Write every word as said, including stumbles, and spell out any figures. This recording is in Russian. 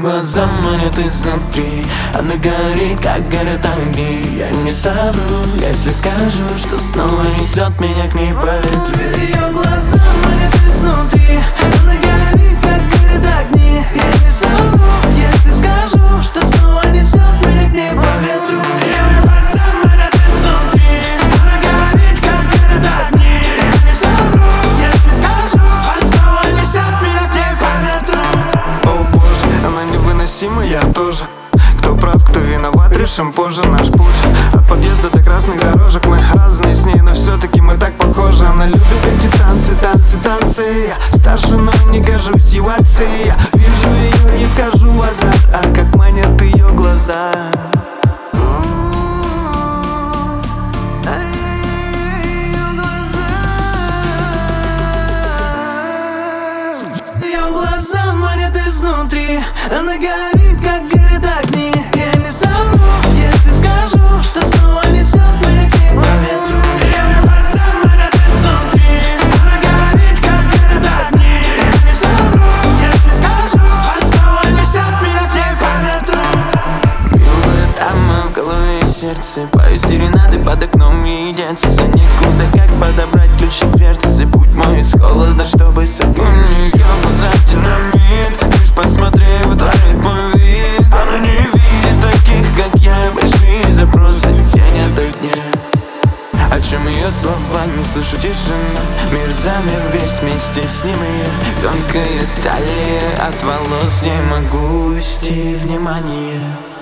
глаза манят изнутри. Она горит, как горят огни. Я не совру, если скажу, что снова несет меня к ней по ветру. Ее глаза манят изнутри. Она горит, как горят огни. Я не совру, если скажу, что снова несет меня к ней по ветру. Ее глаза манят изнутри. Она горит, как горят огни. Я не совру, если скажу, что снова несет меня к ней по ветру. О боже, она невыносима, я тоже. Кто прав, кто виноват, решим позже. Наш путь от подъезда до красных дорожек. Мы разные с ней, но все-таки мы так похожи. Она любит эти танцы, танцы, танцы. Я старше, но не кажусь ее отцей. Я вижу ее и вхожу в азарт. А как манят ее глаза. Ее глаза манят изнутри. Она горит, как горят огни. Я не совру, если скажу, что снова несет меня к ней по ветру. Ее глаза манят изнутри. Она горит, как горят огни. Я не совру, если скажу, что снова несет меня к ней по ветру. Милая дама, в голове и сердце. Пою серенады под окном и деться. Никуда, как подобрать ключи дверцы. Будь мой из холода, чтобы согреться. У нее глаза динамит. Лишь посмотри, вдохнет мой вид. Она не видит таких, как я. Большие запросы, день ото дня. О чем ее слова, не слышу тишину. Мир замер весь вместе с ним и я. Тонкая талия, от волос не могу увести внимание.